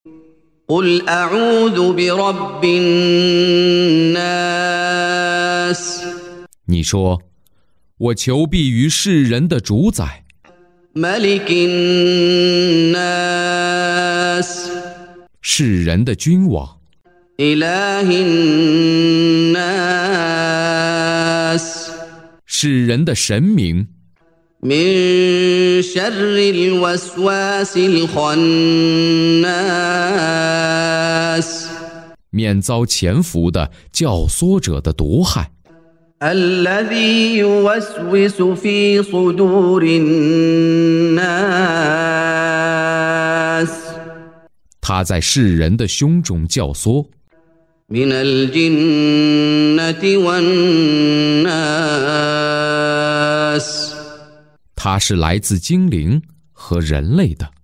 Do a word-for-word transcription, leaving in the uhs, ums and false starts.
قل أعوذ برب الناس 你说，我求庇于世人的主宰， ملك الناس 世人的君王， إله الناس 世人的神明， من شر الوسواس الخناس 免遭潜伏的教唆者的毒害， الذي يوسوس في صدور الناس 他在世人的胸中教唆， من الجنة والناس 他是来自精灵和人类的。